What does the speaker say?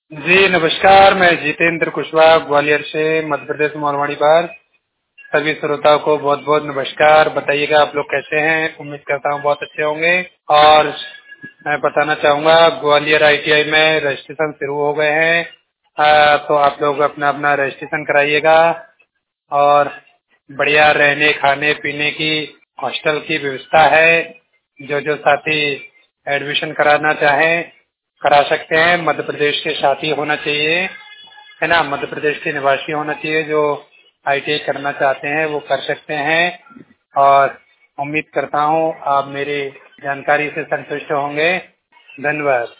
जी नमस्कार, मैं जितेंद्र कुशवाहा ग्वालियर से मध्य प्रदेश मोरवाड़ी पर सभी श्रोताओं को बहुत बहुत नमस्कार। बताइएगा आप लोग कैसे हैं। उम्मीद करता हूँ बहुत अच्छे होंगे। और मैं बताना चाहूँगा ग्वालियर आईटीआई में रजिस्ट्रेशन शुरू हो गए हैं। तो आप लोग अपना अपना रजिस्ट्रेशन कराइएगा। और बढ़िया रहने खाने पीने की हॉस्टल की व्यवस्था है। जो जो साथी एडमिशन कराना चाहें करा सकते हैं। मध्य प्रदेश के साथी होना चाहिए, है ना। मध्य प्रदेश के निवासी होना चाहिए। जो आईटीआई करना चाहते हैं वो कर सकते हैं। और उम्मीद करता हूँ आप मेरी जानकारी से संतुष्ट होंगे। धन्यवाद।